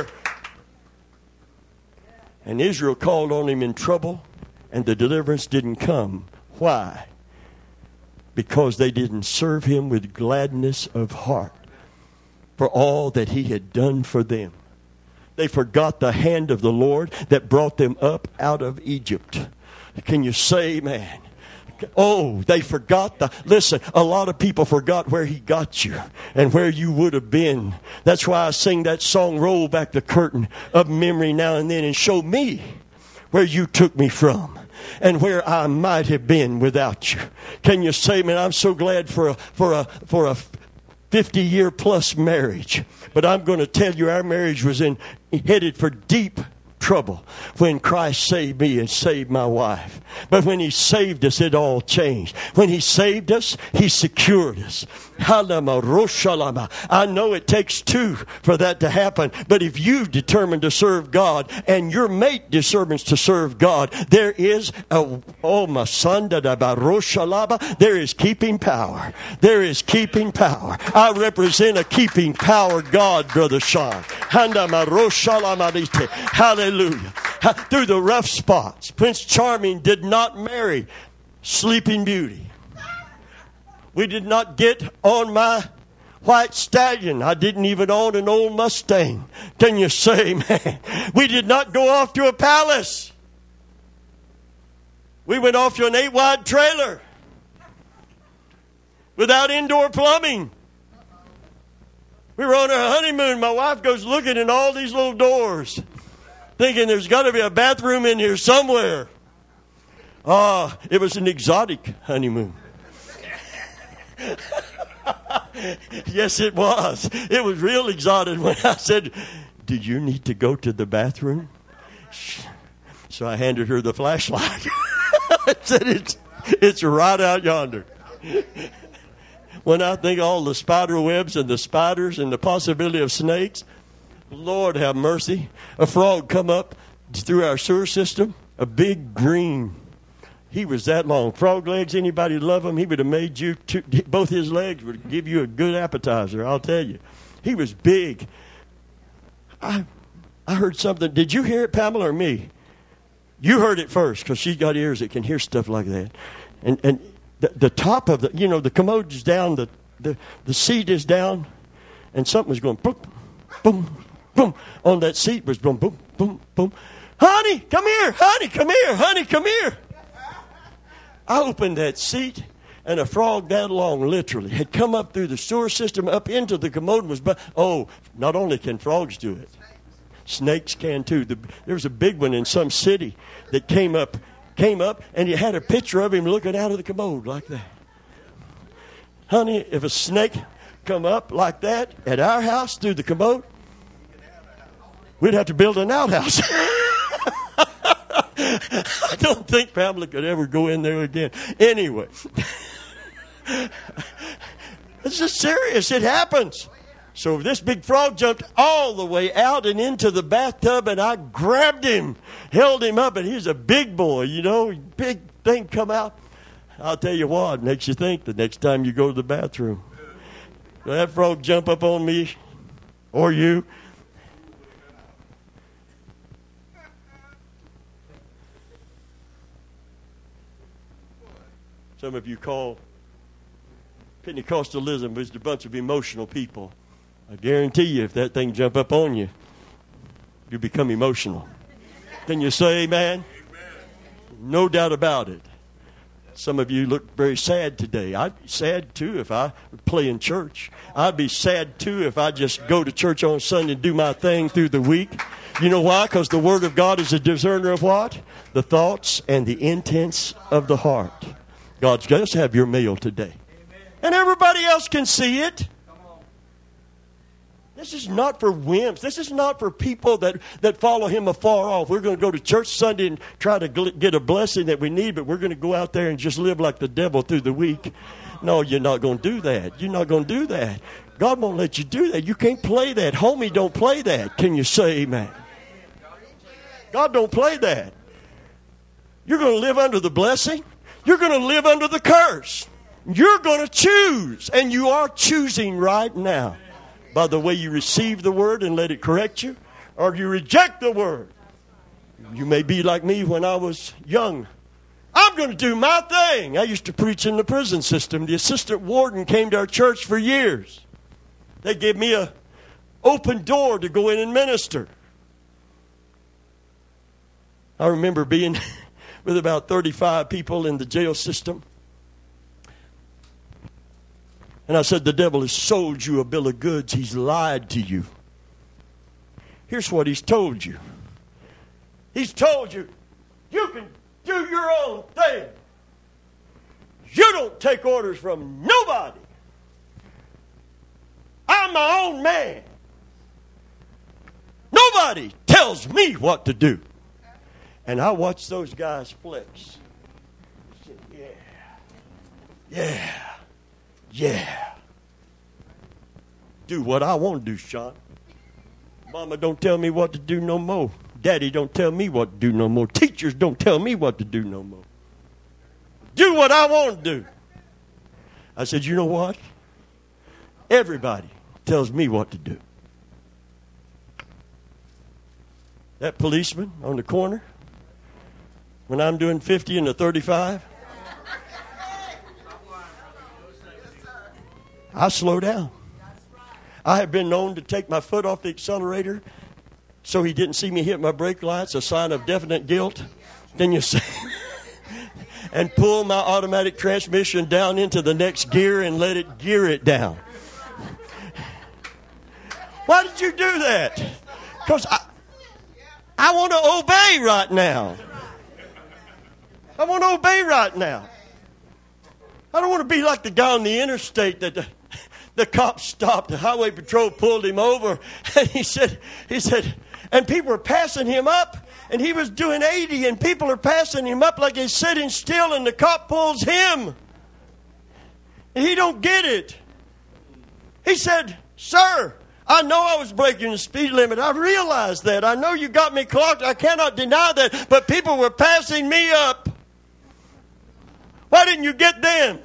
And Israel called on him in trouble, and the deliverance didn't come. Why? Because they didn't serve him with gladness of heart for all that he had done for them. They forgot the hand of the Lord that brought them up out of Egypt. Can you say amen? Oh, they forgot the... Listen, a lot of people forgot where he got you and where you would have been. That's why I sing that song, Roll Back the Curtain of Memory Now and Then, and show me where you took me from and where I might have been without you. Can you say, man, I'm so glad for a for a for a fifty year plus marriage. But I'm going to tell you, our marriage was in headed for deep trouble when Christ saved me and saved my wife. But when he saved us, it all changed. When he saved us, he secured us. I know it takes two for that to happen, but if you determine to serve God and your mate determines to serve God, there is a oh masanda there is keeping power. There is keeping power. I represent a keeping power God, Brother Sean. Hallelujah. Through the rough spots, Prince Charming did not marry Sleeping Beauty. We did not get on my white stallion. I didn't even own an old Mustang. Can you say, man? We did not go off to a palace. We went off to an eight-wide trailer without indoor plumbing. We were on our honeymoon. My wife goes looking in all these little doors, thinking there's got to be a bathroom in here somewhere. Ah, it was an exotic honeymoon. Yes, it was. It was real exotic when I said, do you need to go to the bathroom? So I handed her the flashlight. I said, it's, it's right out yonder. When I think all the spider webs and the spiders and the possibility of snakes, Lord have mercy. A frog come up through our sewer system, a big green. He was that long. Frog legs, anybody love him? He would have made you, two, both his legs would give you a good appetizer, I'll tell you. He was big. I I heard something. Did you hear it, Pamela, or me? You heard it first, because she's got ears that can hear stuff like that. And and the, the top of the, you know, the commode is down, the, the, the seat is down, and something was going boom, boom, boom. On that seat was boom, boom, boom, boom. Honey, come here. Honey, come here. Honey, come here. I opened that seat, and a frog that long, literally, had come up through the sewer system, up into the commode. And was, bu- oh, not only can frogs do it, snakes can too. The, there was a big one in some city that came up, came up, and you had a picture of him looking out of the commode like that. Honey, if a snake come up like that at our house through the commode, we'd have to build an outhouse. I don't think Pamela could ever go in there again. Anyway, this is serious. It happens. So this big frog jumped all the way out and into the bathtub, and I grabbed him, held him up, and he's a big boy, you know, big thing come out. I'll tell you what, makes you think the next time you go to the bathroom. So that frog jump up on me, or you. Some of you call Pentecostalism just a bunch of emotional people. I guarantee you, if that thing jump up on you, you become emotional. Can you say amen? Amen? No doubt about it. Some of you look very sad today. I'd be sad, too, if I would play in church. I'd be sad, too, if I just go to church on Sunday and do my thing through the week. You know why? Because the Word of God is a discerner of what? The thoughts and the intents of the heart. God does have your mail today. And everybody else can see it. This is not for wimps. This is not for people that, that follow Him afar off. We're going to go to church Sunday and try to get a blessing that we need, but we're going to go out there and just live like the devil through the week. No, you're not going to do that. You're not going to do that. God won't let you do that. You can't play that. Homie, don't play that. Can you say amen? God don't play that. You're going to live under the blessing. You're going to live under the curse. You're going to choose, and you are choosing right now. By the way you receive the word and let it correct you, or you reject the word. You may be like me when I was young. I'm going to do my thing. I used to preach in the prison system. The assistant warden came to our church for years. They gave me a open door to go in and minister. I remember being with about thirty-five people in the jail system. And I said, the devil has sold you a bill of goods. He's lied to you. Here's what he's told you. He's told you, you can do your own thing. You don't take orders from nobody. I'm my own man. Nobody tells me what to do. And I watched those guys flex. I said, yeah, yeah. Yeah. Do what I want to do, Sean. Mama don't tell me what to do no more. Daddy don't tell me what to do no more. Teachers don't tell me what to do no more. Do what I want to do. I said, you know what? Everybody tells me what to do. That policeman on the corner, when I'm doing fifty and a thirty-five, I slow down. I have been known to take my foot off the accelerator so he didn't see me hit my brake lights, a sign of definite guilt. Then you say, and pull my automatic transmission down into the next gear and let it gear it down. Why did you do that? Because I, I want to obey right now. I want to obey right now. I don't want to be like the guy on the interstate that the, the cop stopped. The highway patrol pulled him over, and he said, he said, and people were passing him up, and he was doing eighty, and people are passing him up like he's sitting still, and the cop pulls him, and he don't get it. He said, sir, I know I was breaking the speed limit. I realize that. I know you got me clocked. I cannot deny that, but people were passing me up. Why didn't you get them?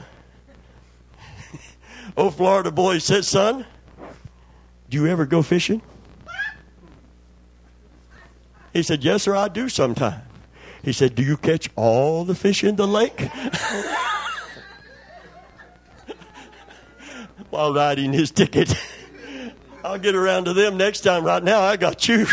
Oh, Florida boy said, son, do you ever go fishing? He said, yes, sir, I do sometime. He said, do you catch all the fish in the lake? While writing his ticket. I I'll get around to them next time. Right now, I got you.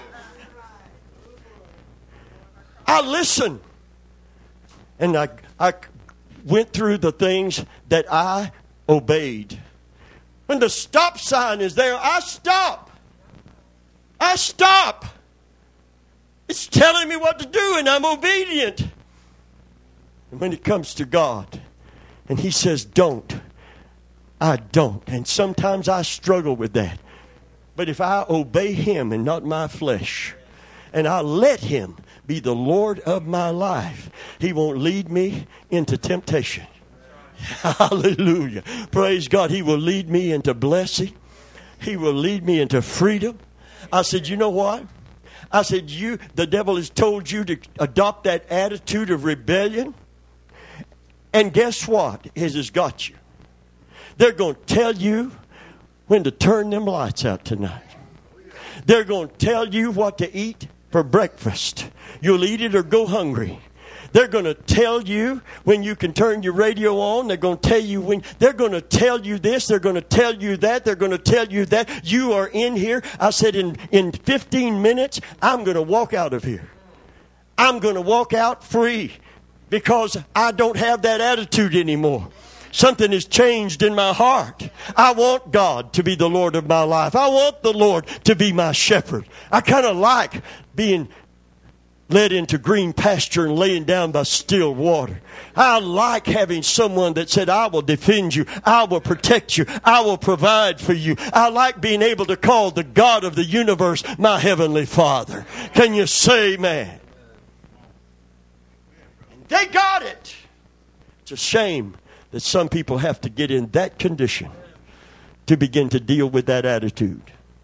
I listened. And I, I went through the things that I obeyed. When the stop sign is there, I stop. I stop. It's telling me what to do, and I'm obedient. And when it comes to God, and He says, don't, I don't. And sometimes I struggle with that. But if I obey Him and not my flesh, and I let Him be the Lord of my life, He won't lead me into temptation. Hallelujah. Praise God. He will lead me into blessing. He will lead me into freedom. I said, you know what? I said, you, the devil has told you to adopt that attitude of rebellion. And guess what? It has got you. They're going to tell you when to turn them lights out tonight. They're going to tell you what to eat for breakfast. You'll eat it or go hungry. They're going to tell you when you can turn your radio on. They're going to tell you when. They're going to tell you this. They're going to tell you that. They're going to tell you that. You are in here. I said in, in fifteen minutes, I'm going to walk out of here. I'm going to walk out free because I don't have that attitude anymore. Something has changed in my heart. I want God to be the Lord of my life. I want the Lord to be my shepherd. I kind of like being led into green pasture and laying down by still water. I like having someone that said, I will defend you. I will protect you. I will provide for you. I like being able to call the God of the universe my heavenly Father. Can you say, man? They got it. It's a shame that some people have to get in that condition to begin to deal with that attitude.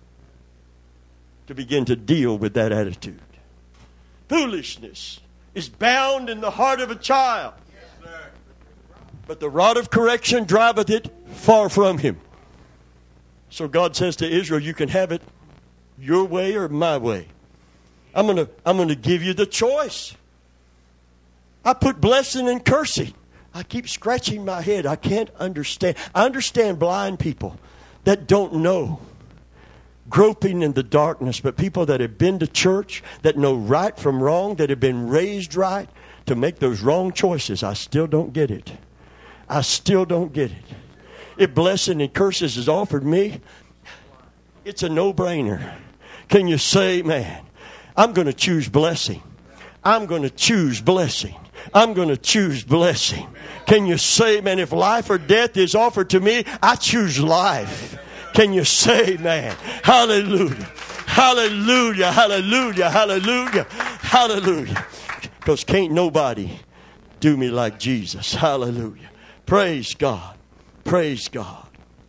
To begin to deal with that attitude. Foolishness is bound in the heart of a child. But the rod of correction driveth it far from him. So God says to Israel, you can have it your way or my way. I'm going to I'm going to give you the choice. I put blessing and cursing. I keep scratching my head. I can't understand. I understand blind people that don't know. Groping in the darkness, but people that have been to church, that know right from wrong, that have been raised right, to make those wrong choices, I still don't get it. I still don't get it. If blessing and curses is offered me, it's a no-brainer. Can you say, man, I'm going to choose blessing. I'm going to choose blessing. I'm going to choose blessing. Can you say, man, if life or death is offered to me, I choose life. Can you say, man? Hallelujah. Hallelujah. Hallelujah. Hallelujah. Hallelujah. Because can't nobody do me like Jesus. Hallelujah. Praise God. Praise God.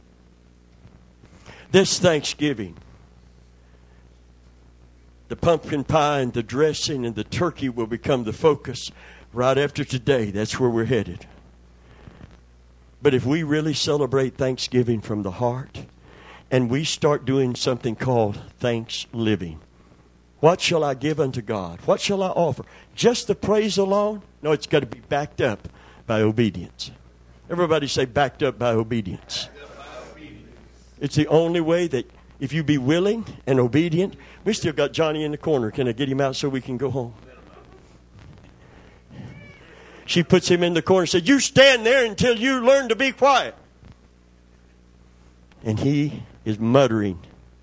This Thanksgiving, the pumpkin pie and the dressing and the turkey will become the focus right after today. That's where we're headed. But if we really celebrate Thanksgiving from the heart, and we start doing something called thanks living. What shall I give unto God? What shall I offer? Just the praise alone? No, it's got to be backed up by obedience. Everybody say backed up by obedience. It's the only way that if you be willing and obedient. We still got Johnny in the corner. Can I get him out so we can go home? She puts him in the corner and said, you stand there until you learn to be quiet. And he is muttering,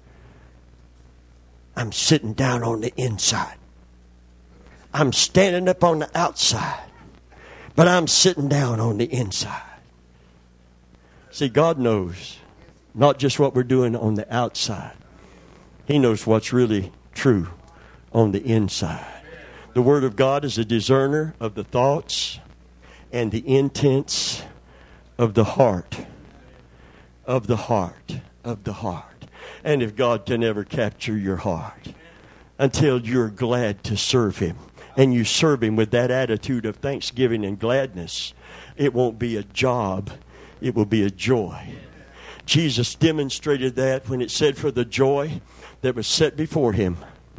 I'm sitting down on the inside. I'm standing up on the outside. But I'm sitting down on the inside. See, God knows not just what we're doing on the outside. He knows what's really true on the inside. The Word of God is a discerner of the thoughts and the intents of the heart. Of the heart. Of the heart. And if God can ever capture your heart until you're glad to serve Him, and you serve Him with that attitude of thanksgiving and gladness, it won't be a job, it will be a joy. Jesus demonstrated that when it said for the joy that was set before Him,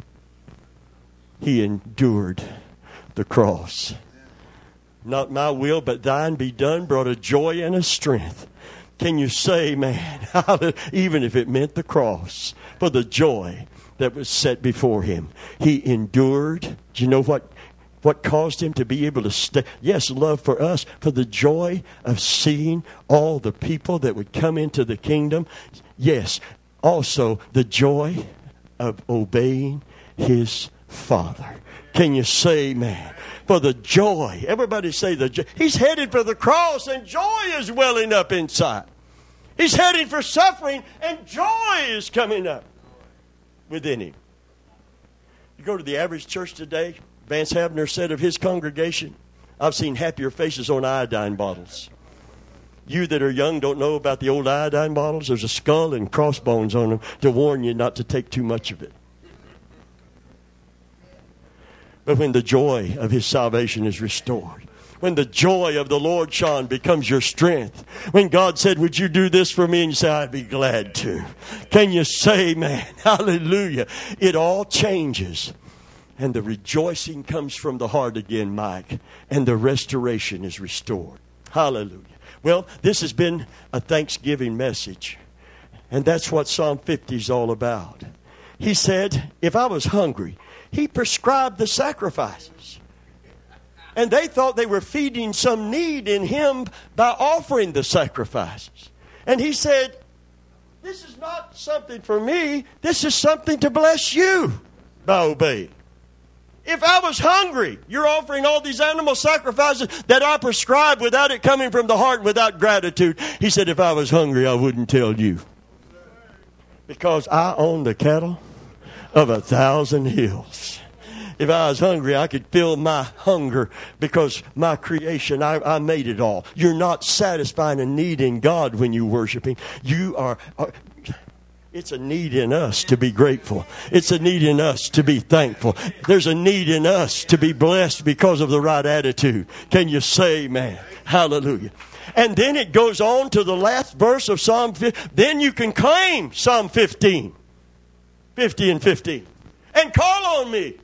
He endured the cross. Not my will, but thine be done brought a joy and a strength. Can you say, man, even if it meant the cross, for the joy that was set before him, he endured. Do you know what, what caused him to be able to stay? Yes, love for us, for the joy of seeing all the people that would come into the kingdom. Yes, also the joy of obeying his Father. Can you say, man, for the joy? Everybody say the joy. He's headed for the cross and joy is welling up inside. He's heading for suffering and joy is coming up within him. You go to the average church today, Vance Havner said of his congregation, I've seen happier faces on iodine bottles. You that are young don't know about the old iodine bottles. There's a skull and crossbones on them to warn you not to take too much of it. But when the joy of his salvation is restored, when the joy of the Lord, Sean, becomes your strength, when God said, would you do this for me? And you say, I'd be glad to. Can you say, man, hallelujah. It all changes. And the rejoicing comes from the heart again, Mike. And the restoration is restored. Hallelujah. Well, this has been a Thanksgiving message. And that's what Psalm fifty is all about. He said, if I was hungry, he prescribed the sacrifices. And they thought they were feeding some need in him by offering the sacrifices. And he said, this is not something for me. This is something to bless you by obeying. If I was hungry, you're offering all these animal sacrifices that I prescribe without it coming from the heart, without gratitude. He said, if I was hungry, I wouldn't tell you. Because I own the cattle of a thousand hills. If I was hungry, I could fill my hunger because my creation, I, I made it all. You're not satisfying a need in God when you worship Him. You are, are, it's a need in us to be grateful. It's a need in us to be thankful. There's a need in us to be blessed because of the right attitude. Can you say, man, hallelujah. And then it goes on to the last verse of Psalm fifteen. Then you can claim Psalm fifteen. fifty and fifteen. And call on me.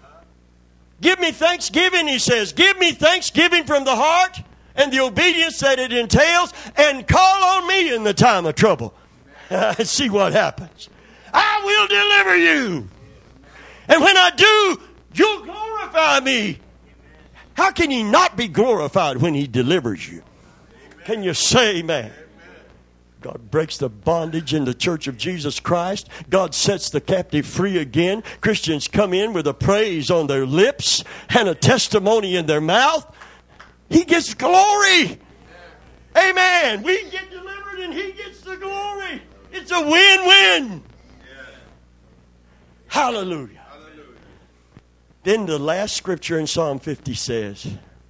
Give me thanksgiving, he says. Give me thanksgiving from the heart and the obedience that it entails. And call on me in the time of trouble. And see what happens. I will deliver you. And when I do, you'll glorify me. How can he not be glorified when he delivers you? Can you say, man? God breaks the bondage in the church of Jesus Christ. God sets the captive free again. Christians come in with a praise on their lips and a testimony in their mouth. He gets glory. Amen. We get delivered and he gets the glory. It's a win-win. Hallelujah. Hallelujah. Then the last scripture in Psalm fifty says,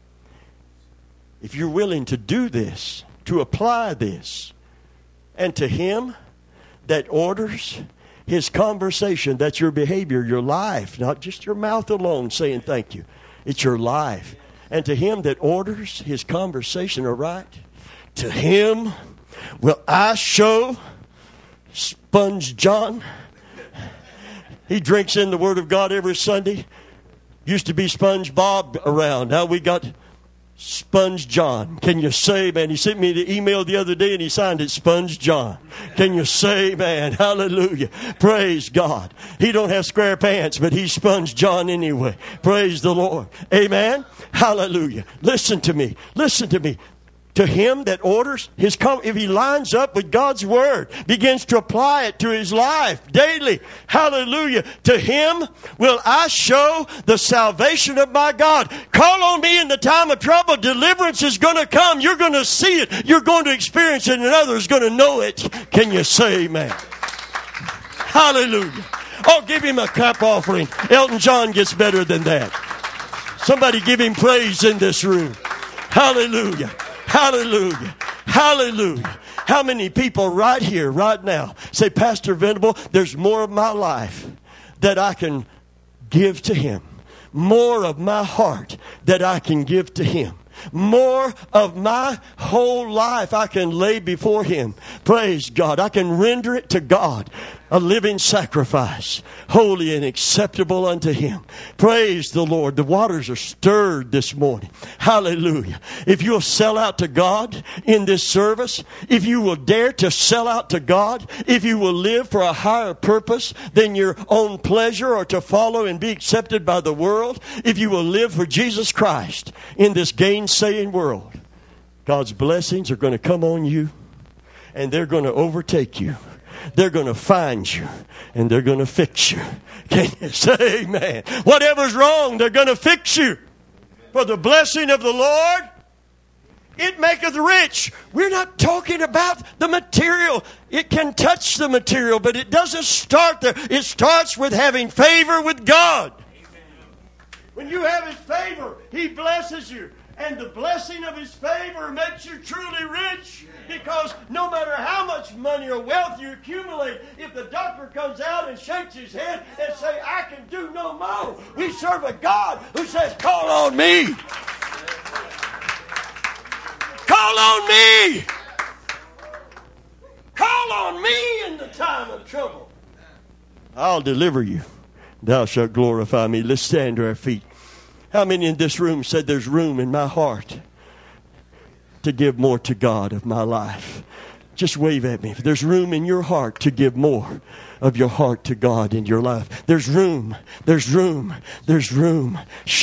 if you're willing to do this, to apply this, and to him that orders his conversation, that's your behavior, your life, not just your mouth alone saying thank you. It's your life. And to him that orders his conversation aright, to him will I show Sponge John. He drinks in the Word of God every Sunday. Used to be Sponge Bob around. Now we got Sponge John. Can you say, man? He sent me the email the other day and he signed it Sponge John. Can you say, man? Hallelujah. Praise God. He don't have square pants, but he's Sponge John anyway. Praise the Lord. Amen. Hallelujah. Listen to me. Listen to me. To him that orders his com- if he lines up with God's word, begins to apply it to his life daily, hallelujah, to him will I show the salvation of my God. Call on me in the time of trouble. Deliverance is going to come. You're going to see it. You're going to experience it, and others are going to know it. Can you say amen? Hallelujah. Oh, give him a clap offering. Elton John gets better than that. Somebody give him praise in this room. Hallelujah. Hallelujah. Hallelujah. How many people right here, right now, say, Pastor Venable, there's more of my life that I can give to him. More of my heart that I can give to him. More of my whole life I can lay before him. Praise God. I can render it to God. a living sacrifice, holy and acceptable unto Him. Praise the Lord. The waters are stirred this morning. Hallelujah. If you'll sell out to God in this service, if you will dare to sell out to God, if you will live for a higher purpose than your own pleasure or to follow and be accepted by the world, if you will live for Jesus Christ in this gainsaying world, God's blessings are going to come on you and they're going to overtake you. They're going to find you and they're going to fix you. Can you say amen? Whatever's wrong, they're going to fix you. For the blessing of the Lord, it maketh rich. We're not talking about the material. It can touch the material, but it doesn't start there. It starts with having favor with God. When you have His favor, He blesses you. And the blessing of His favor makes you truly rich. Because no matter how much money or wealth you accumulate, if the doctor comes out and shakes his head and says, I can do no more, we serve a God who says, call on me. Call on me. Call on me in the time of trouble. I'll deliver you. Thou shalt glorify me. Let's stand to our feet. How many in this room said there's room in my heart to give more to God of my life? Just wave at me. If there's room in your heart to give more of your heart to God in your life, there's room. There's room. There's room.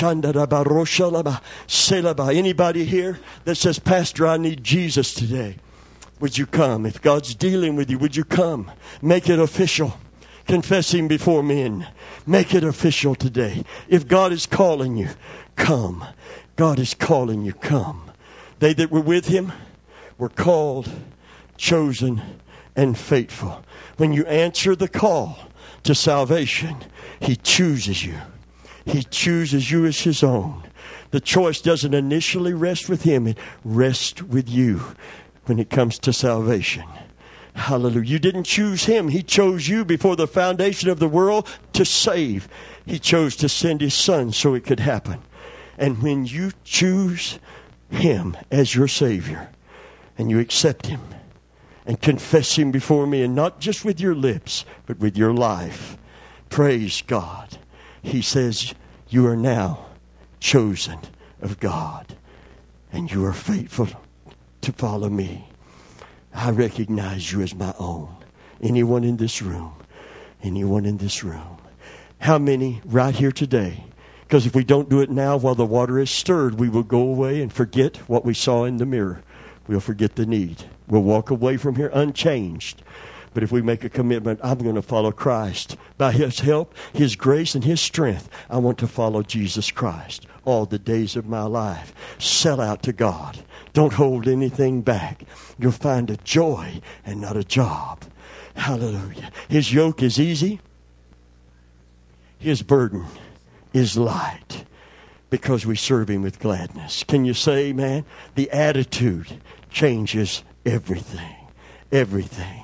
Anybody here that says, Pastor, I need Jesus today? Would you come? If God's dealing with you, would you come? Make it official. Confess Him before men. Make it official today. If God is calling you, come. God is calling you, come. They that were with Him were called, chosen, and faithful. When you answer the call to salvation, He chooses you. He chooses you as His own. The choice doesn't initially rest with Him. It rests with you when it comes to salvation. Hallelujah. You didn't choose Him. He chose you before the foundation of the world to save. He chose to send His Son so it could happen. And when you choose Him as your Savior and you accept Him and confess Him before me, and not just with your lips, but with your life, praise God. He says, you are now chosen of God and you are faithful to follow me. I recognize you as my own. Anyone in this room? Anyone in this room? How many right here today? Because if we don't do it now while the water is stirred, we will go away and forget what we saw in the mirror. We'll forget the need. We'll walk away from here unchanged. But if we make a commitment, I'm going to follow Christ. By His help, His grace, and His strength, I want to follow Jesus Christ all the days of my life. Sell out to God. Don't hold anything back. You'll find a joy and not a job. Hallelujah. His yoke is easy. His burden is light, because we serve Him with gladness. Can you say amen? The attitude changes everything. Everything.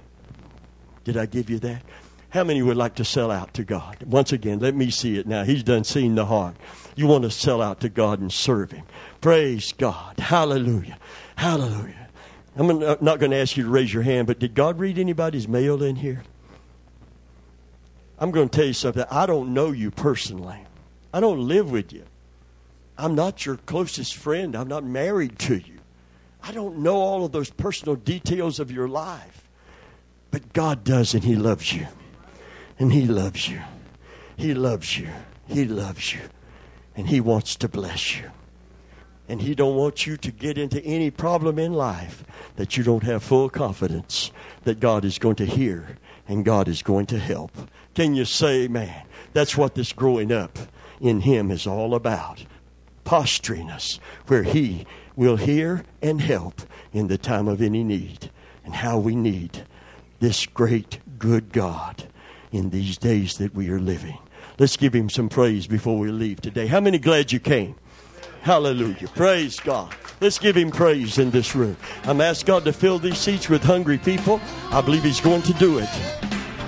Did I give you that? How many would like to sell out to God? Once again, let me see it now. He's done seen the heart. You want to sell out to God and serve Him. Praise God. Hallelujah. Hallelujah. I'm not going to ask you to raise your hand, but did God read anybody's mail in here? I'm going to tell you something. I don't know you personally. I don't live with you. I'm not your closest friend. I'm not married to you. I don't know all of those personal details of your life. But God does, and He loves you. And He loves you. He loves you. He loves you. And He wants to bless you. And He don't want you to get into any problem in life that you don't have full confidence that God is going to hear and God is going to help. Can you say amen? That's what this growing up in Him is all about. Posturing us where He will hear and help in the time of any need. And how we need this great, good God in these days that we are living. Let's give Him some praise before we leave today. How many glad you came? Hallelujah. Praise God. Let's give Him praise in this room. I'm asking God to fill these seats with hungry people. I believe He's going to do it.